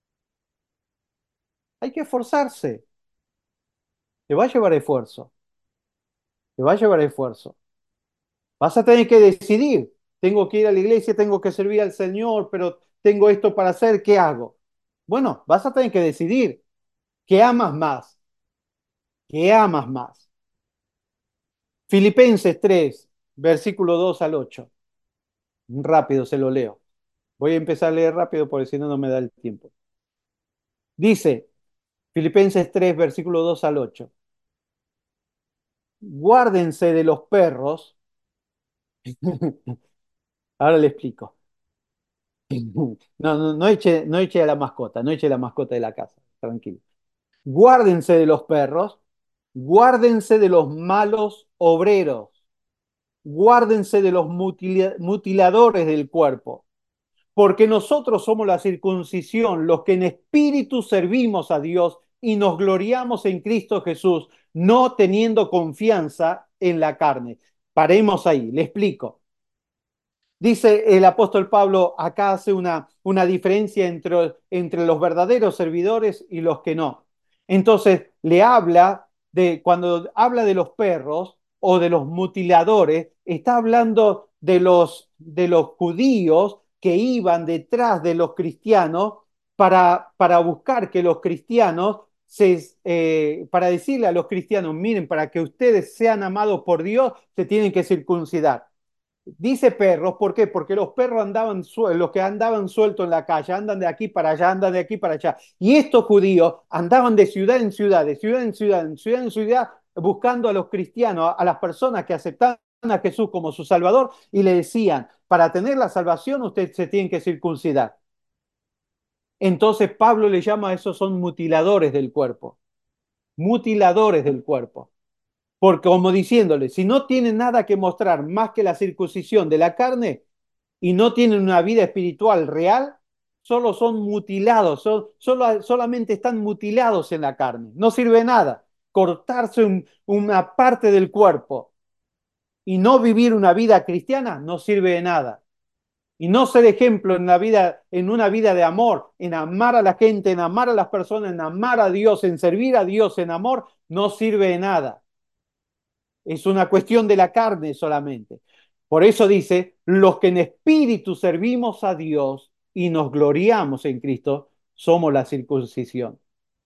Hay que esforzarse, te va a llevar esfuerzo, te va a llevar esfuerzo. Vas a tener que decidir, tengo que ir a la iglesia, tengo que servir al Señor, pero tengo esto para hacer, ¿qué hago? Bueno, vas a tener que decidir, ¿qué amas más? ¿Qué amas más? Filipenses tres, versículo dos al ocho. Rápido se lo leo. Voy a empezar a leer rápido porque si no, no me da el tiempo. Dice, Filipenses tres, versículo dos al ocho. Guárdense de los perros. Ahora le explico. No, no, no eche, no eche a la mascota, no eche a la mascota de la casa, tranquilo. Guárdense de los perros, guárdense de los malos obreros, guárdense de los mutila- mutiladores del cuerpo, porque nosotros somos la circuncisión, los que en espíritu servimos a Dios y nos gloriamos en Cristo Jesús, no teniendo confianza en la carne. Paremos ahí, le explico. Dice el apóstol Pablo, acá hace una, una diferencia entre, entre los verdaderos servidores y los que no. Entonces, le habla de, cuando habla de los perros o de los mutiladores, está hablando de los, de los judíos que iban detrás de los cristianos para, para buscar que los cristianos, se, eh, para decirle a los cristianos, miren, para que ustedes sean amados por Dios, se tienen que circuncidar. Dice perros, ¿por qué? Porque los perros andaban, los que andaban sueltos en la calle, andan de aquí para allá, andan de aquí para allá. Y estos judíos andaban de ciudad en ciudad, de ciudad en ciudad, en ciudad en ciudad, buscando a los cristianos, a las personas que aceptaban a Jesús como su Salvador, y le decían, para tener la salvación usted se tiene que circuncidar. Entonces Pablo le llama a esos son mutiladores del cuerpo, mutiladores del cuerpo. Porque como diciéndole, si no tienen nada que mostrar más que la circuncisión de la carne y no tienen una vida espiritual real, solo son mutilados, son, solo, solamente están mutilados en la carne. No sirve de nada cortarse un, una parte del cuerpo y no vivir una vida cristiana no sirve de nada. Y no ser ejemplo en la vida, en una vida de amor, en amar a la gente, en amar a las personas, en amar a Dios, en servir a Dios en amor, no sirve de nada. Es una cuestión de la carne solamente. Por eso dice, los que en espíritu servimos a Dios y nos gloriamos en Cristo, somos la circuncisión.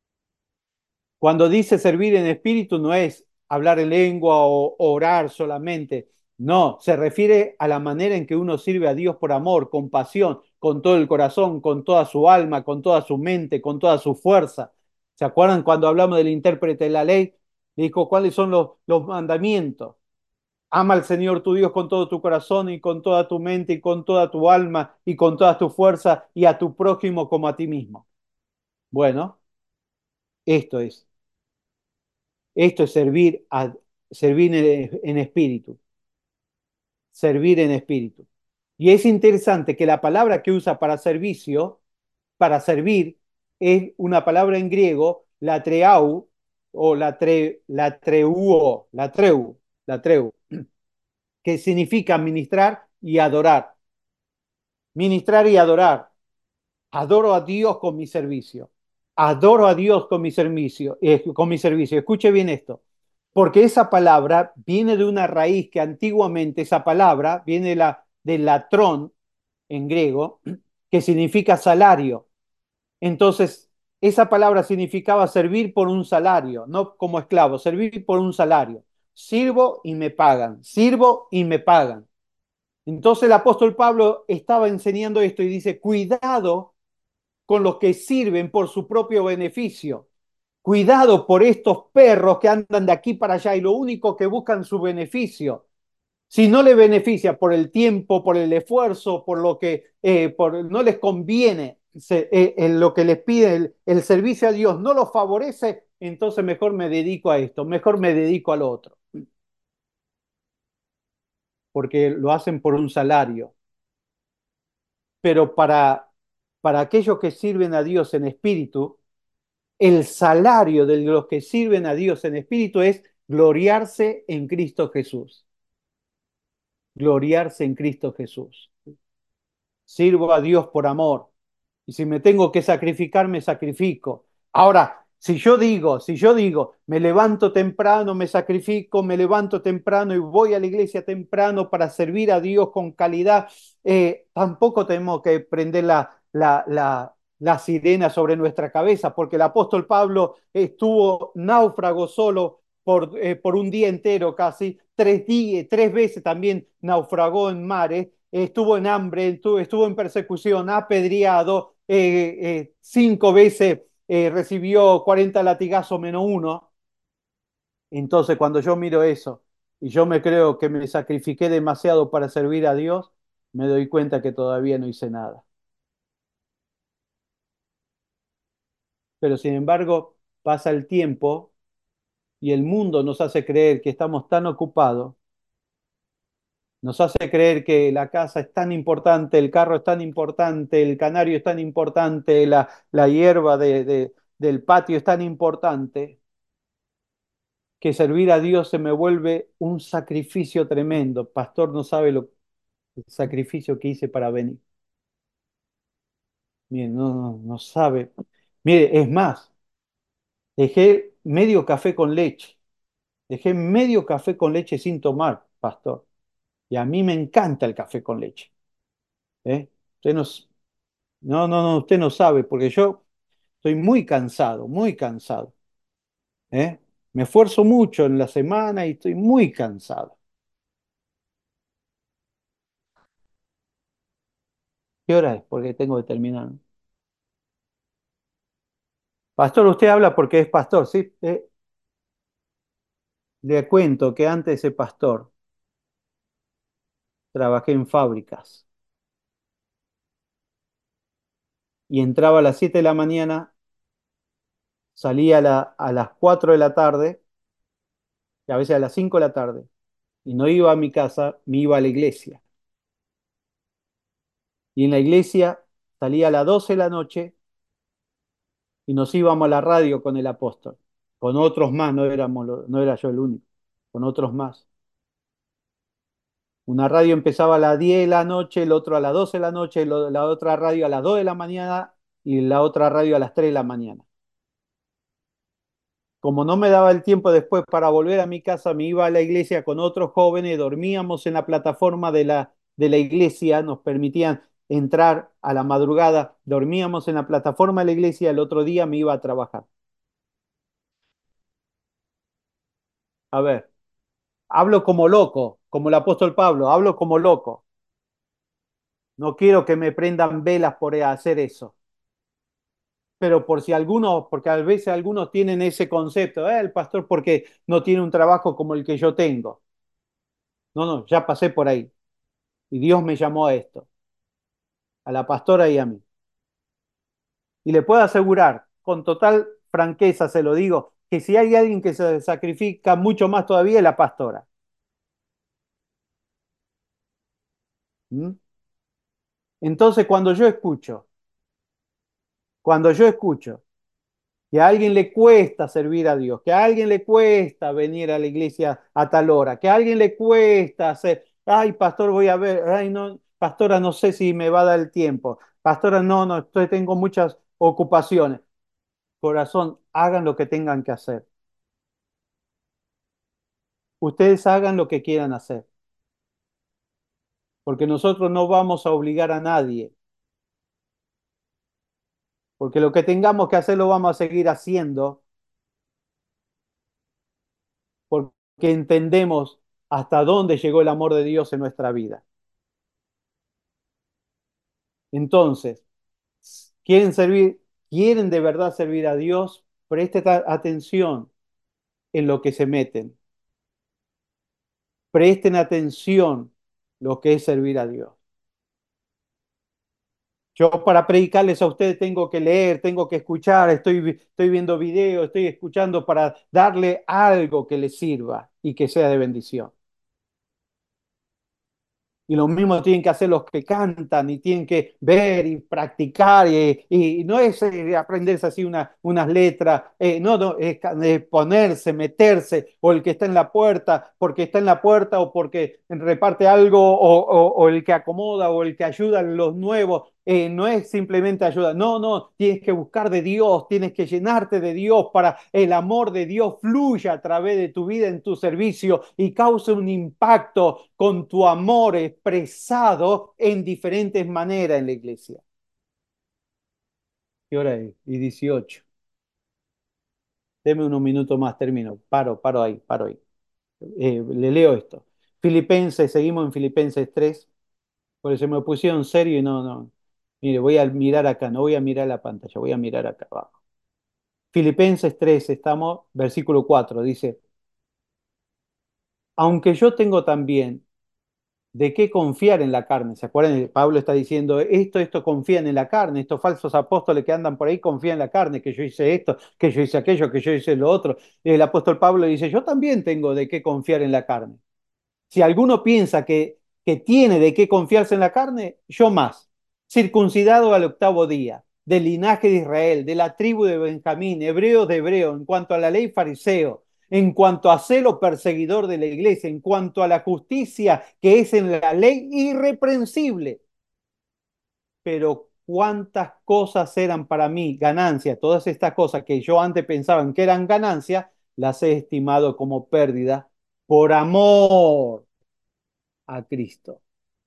Cuando dice servir en espíritu no es hablar en lengua o orar solamente. No, se refiere a la manera en que uno sirve a Dios por amor, con pasión, con todo el corazón, con toda su alma, con toda su mente, con toda su fuerza. ¿Se acuerdan cuando hablamos del intérprete de la ley? Dijo, ¿cuáles son los, los mandamientos? Ama al Señor tu Dios con todo tu corazón y con toda tu mente y con toda tu alma y con toda tu fuerza y a tu prójimo como a ti mismo. Bueno, esto es, esto es servir, a, servir en, en espíritu, servir en espíritu. Y es interesante que la palabra que usa para servicio, para servir, es una palabra en griego, la treau, o la, tre, la treuo, la treu, la treu, que significa ministrar y adorar. Ministrar y adorar. Adoro a Dios con mi servicio. Adoro a Dios con mi servicio. Eh, con mi servicio. Escuche bien esto. Porque esa palabra viene de una raíz que antiguamente esa palabra viene de la, del latrón en griego, que significa salario. Entonces, esa palabra significaba servir por un salario, no como esclavo, servir por un salario. Sirvo y me pagan, sirvo y me pagan. Entonces el apóstol Pablo estaba enseñando esto y dice, cuidado con los que sirven por su propio beneficio. Cuidado por estos perros que andan de aquí para allá y lo único que buscan su beneficio. Si no les beneficia por el tiempo, por el esfuerzo, por lo que eh, por, no les conviene, se, eh, en lo que les pide el, el servicio a Dios, no los favorece, entonces mejor me dedico a esto, mejor me dedico al otro, porque lo hacen por un salario. Pero para, para aquellos que sirven a Dios en espíritu, el salario de los que sirven a Dios en espíritu es gloriarse en Cristo Jesús. Gloriarse en Cristo Jesús. Sirvo a Dios por amor. Y si me tengo que sacrificar, me sacrifico. Ahora, si yo digo, si yo digo, me levanto temprano, me sacrifico, me levanto temprano y voy a la iglesia temprano para servir a Dios con calidad, eh, tampoco tenemos que prender la, la, la, la sirena sobre nuestra cabeza, porque el apóstol Pablo estuvo náufrago solo por, eh, por un día entero casi, tres, días, tres veces también naufragó en mares, estuvo en hambre, estuvo, estuvo en persecución, apedreado, eh, eh, cinco veces eh, recibió cuarenta latigazos menos uno. Entonces, cuando yo miro eso y yo me creo que me sacrifiqué demasiado para servir a Dios, me doy cuenta que todavía no hice nada. Pero sin embargo, pasa el tiempo y el mundo nos hace creer que estamos tan ocupados, nos hace creer que la casa es tan importante, el carro es tan importante, el canario es tan importante, la, la hierba de, de- del patio es tan importante, que servir a Dios se me vuelve un sacrificio tremendo. Pastor, no sabe lo, el sacrificio que hice para venir. Mire, no, no, no sabe. Mire, es más, dejé medio café con leche. Dejé medio café con leche sin tomar, pastor. Y a mí me encanta el café con leche. ¿Eh? Usted no, s- no, no, no, usted no sabe, porque yo estoy muy cansado, muy cansado. ¿Eh? Me esfuerzo mucho en la semana y estoy muy cansado. ¿Qué hora es? Porque tengo que terminar. Pastor, usted habla porque es pastor, ¿sí? Eh, le cuento que antes de ser pastor trabajé en fábricas y entraba a las siete de la mañana, salía a, la- a las cuatro de la tarde, y a veces a las cinco de la tarde, y no iba a mi casa, me iba a la iglesia. Y en la iglesia salía a las doce de la noche y nos íbamos a la radio con el apóstol, con otros más, no éramos, lo- no era yo el único, con otros más. Una radio empezaba a las diez de la noche, el otro a las doce de la noche, lo- la otra radio a las dos de la mañana y la otra radio a las tres de la mañana. Como no me daba el tiempo después para volver a mi casa, me iba a la iglesia con otros jóvenes, dormíamos en la plataforma de la, de la iglesia, nos permitían entrar a la madrugada, dormíamos en la plataforma de la iglesia, el otro día me iba a trabajar. A ver, hablo como loco, como el apóstol Pablo, hablo como loco. No quiero que me prendan velas por hacer eso. Pero por si algunos, porque a veces algunos tienen ese concepto, "Eh, el pastor porque no tiene un trabajo como el que yo tengo". No, no, ya pasé por ahí. Y Dios me llamó a esto, a la pastora y a mí. Y le puedo asegurar, con total franqueza se lo digo, que si hay alguien que se sacrifica mucho más todavía es la pastora. ¿Mm? Entonces, cuando yo escucho, cuando yo escucho que a alguien le cuesta servir a Dios, que a alguien le cuesta venir a la iglesia a tal hora, que a alguien le cuesta hacer, ay, pastor, voy a ver, ay, no, pastora, no sé si me va a dar el tiempo, pastora, no, no, estoy, tengo muchas ocupaciones. Corazón, hagan lo que tengan que hacer. Ustedes hagan lo que quieran hacer, porque nosotros no vamos a obligar a nadie, porque lo que tengamos que hacer lo vamos a seguir haciendo, porque entendemos hasta dónde llegó el amor de Dios en nuestra vida. Entonces, quieren servir, quieren de verdad servir a Dios, presten atención en lo que se meten, presten atención lo que es servir a Dios. Yo para predicarles a ustedes tengo que leer, tengo que escuchar, estoy, vi- estoy viendo videos, estoy escuchando para darle algo que les sirva y que sea de bendición. Y lo mismo tienen que hacer los que cantan y tienen que ver y practicar. Y, y no es eh, aprenderse así una, unas letras, eh, no, no, es, ca- es ponerse, meterse, o el que está en la puerta, porque está en la puerta o porque reparte algo, o, o- o el que acomoda o el que ayuda a los nuevos. Eh, no es simplemente ayuda, no, no, tienes que buscar de Dios, tienes que llenarte de Dios para el amor de Dios fluya a través de tu vida en tu servicio y cause un impacto con tu amor expresado en diferentes maneras en la iglesia. ¿Qué hora es? Y dieciocho. Deme unos minutos más, termino. Paro, paro ahí, paro ahí. Eh, le leo esto. Filipenses, seguimos en Filipenses tres, porque se me pusieron serio y no, no. Mire, voy a mirar acá, no voy a mirar la pantalla, voy a mirar acá abajo. Filipenses tres, estamos, versículo cuatro, dice, aunque yo tengo también de qué confiar en la carne. ¿Se acuerdan? Pablo está diciendo, esto, esto confían en la carne, estos falsos apóstoles que andan por ahí confían en la carne, que yo hice esto, que yo hice aquello, que yo hice lo otro. El apóstol Pablo dice, yo también tengo de qué confiar en la carne. Si alguno piensa que, que tiene de qué confiarse en la carne, yo más. Circuncidado al octavo día, del linaje de Israel, de la tribu de Benjamín, hebreo de hebreo, en cuanto a la ley fariseo, en cuanto a celo perseguidor de la iglesia, en cuanto a la justicia que es en la ley irreprensible. Pero cuántas cosas eran para mí ganancias, todas estas cosas que yo antes pensaba que eran ganancias, las he estimado como pérdida por amor a Cristo,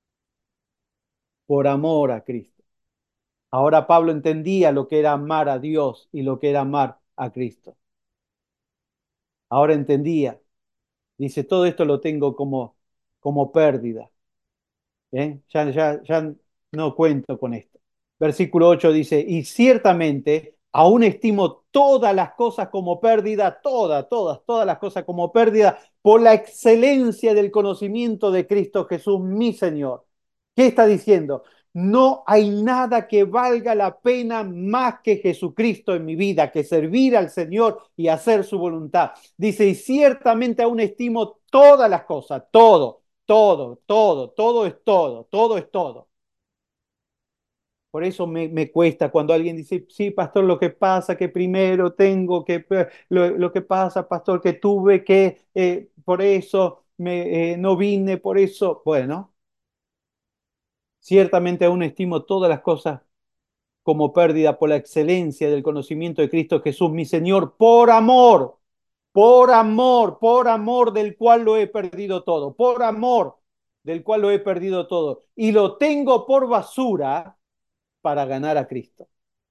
por amor a Cristo. Ahora Pablo entendía lo que era amar a Dios y lo que era amar a Cristo. Ahora entendía. Dice, todo esto lo tengo como, como pérdida. ¿Eh? Ya, ya, ya no cuento con esto. Versículo ocho dice, y ciertamente aún estimo todas las cosas como pérdida, todas, todas, todas las cosas como pérdida, por la excelencia del conocimiento de Cristo Jesús, mi Señor. ¿Qué está diciendo? No hay nada que valga la pena más que Jesucristo en mi vida, que servir al Señor y hacer su voluntad. Dice, y ciertamente aún estimo todas las cosas, todo, todo, todo, todo es todo, todo es todo. Por eso me, me cuesta cuando alguien dice, sí, pastor, lo que pasa que primero tengo que, lo, lo que pasa, pastor, que tuve que, eh, por eso me, eh, no vine, por eso, bueno, ciertamente aún estimo todas las cosas como pérdida por la excelencia del conocimiento de Cristo Jesús, mi Señor, por amor, por amor, por amor del cual lo he perdido todo, por amor del cual lo he perdido todo, y lo tengo por basura para ganar a Cristo.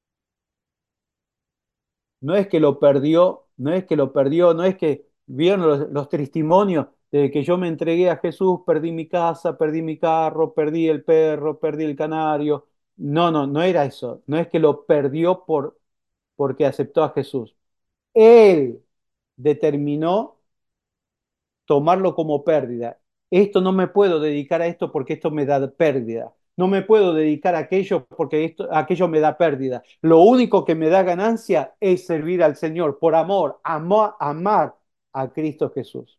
No es que lo perdió, no es que lo perdió, no es que vieron los, los testimonios de que yo me entregué a Jesús, perdí mi casa, perdí mi carro, perdí el perro, perdí el canario. No, no, no era eso. No es que lo perdió por, porque aceptó a Jesús. Él determinó tomarlo como pérdida. Esto no me puedo dedicar a esto porque esto me da pérdida. No me puedo dedicar a aquello porque esto, aquello me da pérdida. Lo único que me da ganancia es servir al Señor por amor, amor, amar a Cristo Jesús.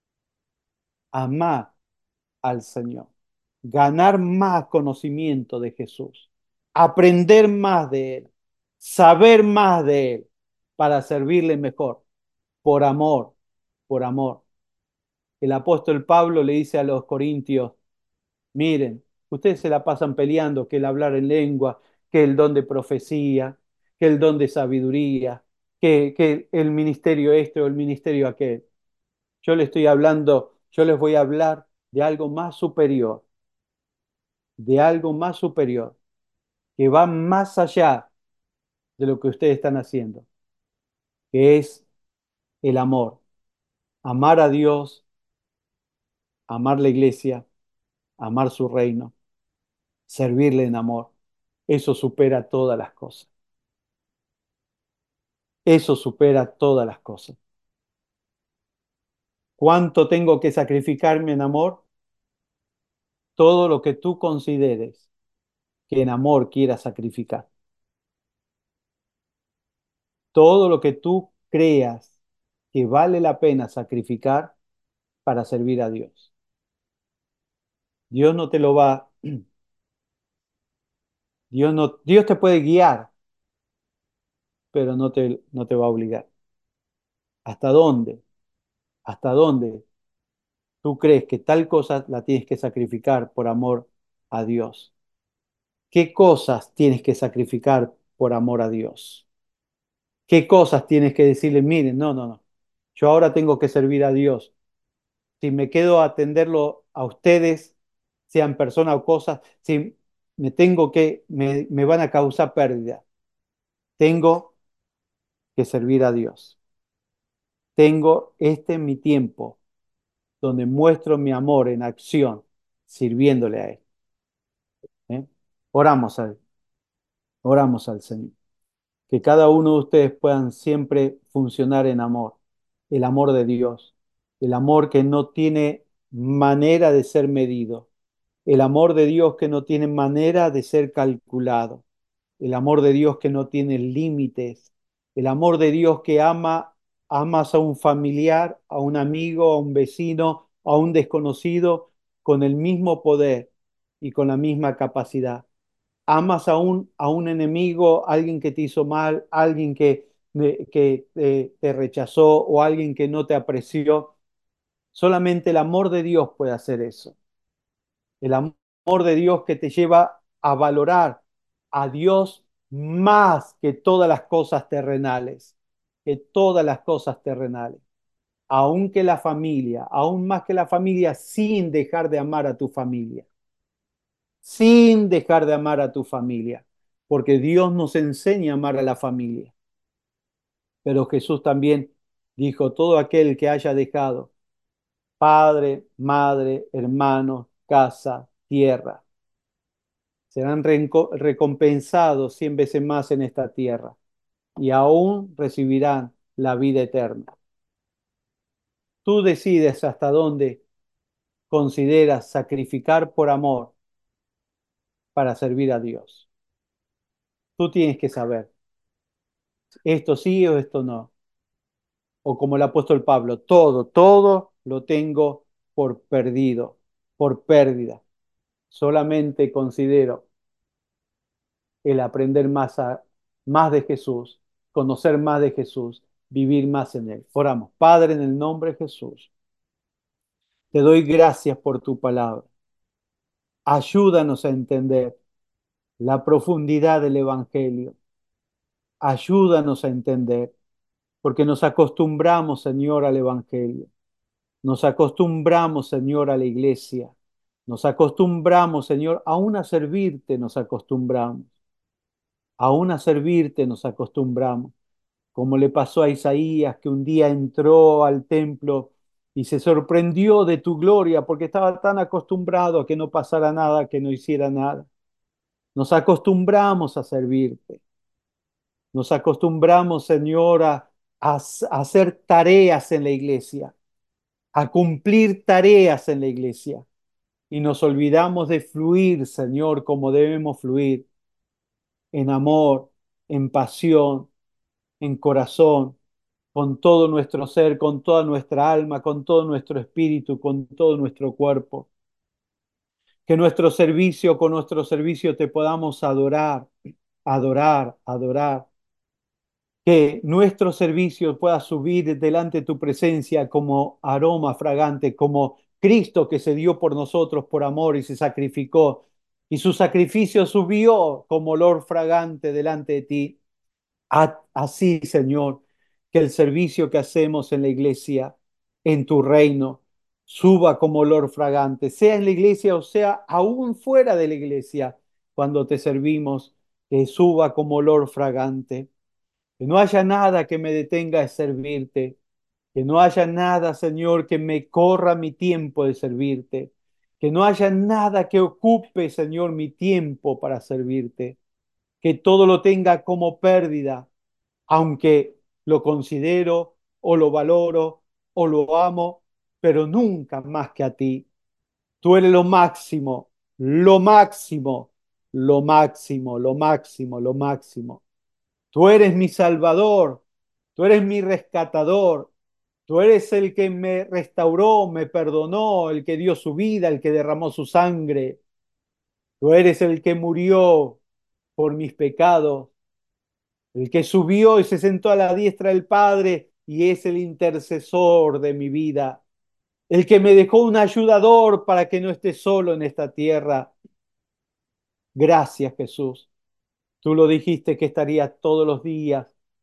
Amar al Señor. Ganar más conocimiento de Jesús. Aprender más de Él. Saber más de Él para servirle mejor. Por amor, por amor. El apóstol Pablo le dice a los corintios, miren, ustedes se la pasan peleando que el hablar en lengua, que el don de profecía, que el don de sabiduría, que, que el ministerio este o el ministerio aquel. Yo les estoy hablando, yo les voy a hablar de algo más superior, de algo más superior, que va más allá de lo que ustedes están haciendo, que es el amor. Amar a Dios, amar la iglesia, amar su reino, servirle en amor. Eso supera todas las cosas. Eso supera todas las cosas. ¿Cuánto tengo que sacrificarme en amor? Todo lo que tú consideres que en amor quieras sacrificar. Todo lo que tú creas que vale la pena sacrificar para servir a Dios. Dios no te lo va, Dios no, Dios te puede guiar, pero no te, no te va a obligar. ¿Hasta dónde? ¿Hasta dónde tú crees que tal cosa la tienes que sacrificar por amor a Dios? ¿Qué cosas tienes que sacrificar por amor a Dios? ¿Qué cosas tienes que decirle? Miren, no, no, no. Yo ahora tengo que servir a Dios. Si me quedo a atenderlo a ustedes, sean personas o cosas, si me tengo que, me, me van a causar pérdida. Tengo que servir a Dios. tengo este mi tiempo donde muestro mi amor en acción, sirviéndole a Él. ¿eh? Oramos a Él, oramos al Señor. Que cada uno de ustedes puedan siempre funcionar en amor, el amor de Dios, el amor que no tiene manera de ser medido, el amor de Dios que no tiene manera de ser calculado, el amor de Dios que no tiene límites, el amor de Dios que ama, amas a un familiar, a un amigo, a un vecino, a un desconocido, con el mismo poder y con la misma capacidad. Amas a un, a un enemigo, alguien que te hizo mal, alguien que, que te, te rechazó o alguien que no te apreció. Solamente el amor de Dios puede hacer eso. El amor de Dios que te lleva a valorar a Dios más que todas las cosas terrenales, que todas las cosas terrenales, aun que la familia, aún más que la familia, sin dejar de amar a tu familia, sin dejar de amar a tu familia, porque Dios nos enseña a amar a la familia. Pero Jesús también dijo, todo aquel que haya dejado padre, madre, hermanos, casa, tierra, serán renco- recompensados cien veces más en esta tierra y aún recibirán la vida eterna. Tú decides hasta dónde consideras sacrificar por amor para servir a Dios. Tú tienes que saber, esto sí o esto no. O como el apóstol Pablo, todo, todo lo tengo por perdido, por pérdida. Solamente considero el aprender más, a, más de Jesús, conocer más de Jesús, vivir más en Él. Oramos. Padre, en el nombre de Jesús, te doy gracias por tu palabra. Ayúdanos a entender la profundidad del Evangelio. Ayúdanos a entender, porque nos acostumbramos, Señor, al Evangelio. Nos acostumbramos, Señor, a la iglesia. Nos acostumbramos, Señor, aún a servirte nos acostumbramos. Aún a servirte nos acostumbramos. Como le pasó a Isaías, que un día entró al templo y se sorprendió de tu gloria porque estaba tan acostumbrado a que no pasara nada, que no hiciera nada. Nos acostumbramos a servirte. Nos acostumbramos, Señor, a, a a hacer tareas en la iglesia, a cumplir tareas en la iglesia. Y nos olvidamos de fluir, Señor, como debemos fluir, en amor, en pasión, en corazón, con todo nuestro ser, con toda nuestra alma, con todo nuestro espíritu, con todo nuestro cuerpo. Que nuestro servicio, con nuestro servicio te podamos adorar, adorar, adorar. Que nuestro servicio pueda subir delante de tu presencia como aroma fragante, como Cristo que se dio por nosotros por amor y se sacrificó. Y su sacrificio subió como olor fragante delante de ti. Así, Señor, que el servicio que hacemos en la iglesia, en tu reino, suba como olor fragante, sea en la iglesia o sea aún fuera de la iglesia, cuando te servimos, que suba como olor fragante. Que no haya nada que me detenga de servirte, que no haya nada, Señor, que me corra mi tiempo de servirte, que no haya nada que ocupe, Señor, mi tiempo para servirte, que todo lo tenga como pérdida, aunque lo considero o lo valoro o lo amo, pero nunca más que a ti. Tú eres lo máximo, lo máximo, lo máximo, lo máximo, lo máximo. Tú eres mi salvador, tú eres mi rescatador, tú eres el que me restauró, me perdonó, el que dio su vida, el que derramó su sangre. Tú eres el que murió por mis pecados, el que subió y se sentó a la diestra del Padre y es el intercesor de mi vida, el que me dejó un ayudador para que no esté solo en esta tierra. Gracias, Jesús. Tú lo dijiste que estaría todos los días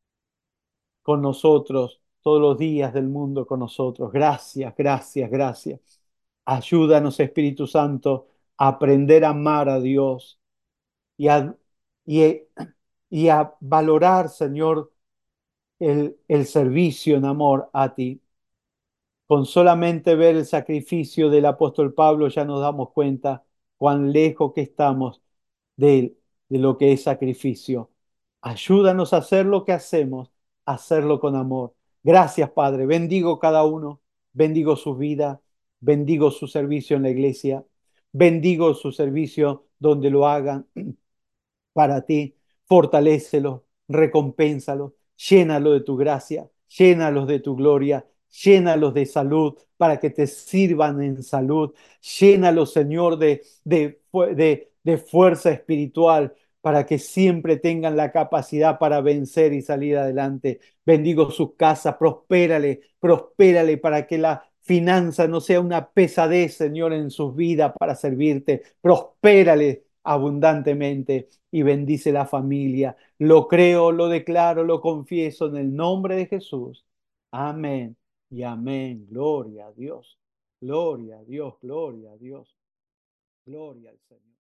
con nosotros, todos los días del mundo con nosotros. Gracias, gracias, gracias. Ayúdanos, Espíritu Santo, a aprender a amar a Dios y a, y, y a valorar, Señor, el, el servicio en amor a ti. Con solamente ver el sacrificio del apóstol Pablo ya nos damos cuenta cuán lejos que estamos de, de lo que es sacrificio. Ayúdanos a hacer lo que hacemos, a hacerlo con amor. Gracias, Padre. Bendigo cada uno, bendigo su vida, bendigo su servicio en la iglesia, bendigo su servicio donde lo hagan para ti. Fortalécelos, recompénsalos, llénalos de tu gracia, llénalos de tu gloria, llénalos de salud para que te sirvan en salud. Llénalos, Señor, de, de, de, de fuerza espiritual para que siempre tengan la capacidad para vencer y salir adelante. Bendigo sus casas, prospérale, prospérale para que la finanza no sea una pesadez, Señor, en sus vidas para servirte. Prospérale abundantemente y bendice la familia. Lo creo, lo declaro, lo confieso en el nombre de Jesús. Amén y amén. Gloria a Dios. Gloria a Dios, gloria a Dios. Gloria al Señor.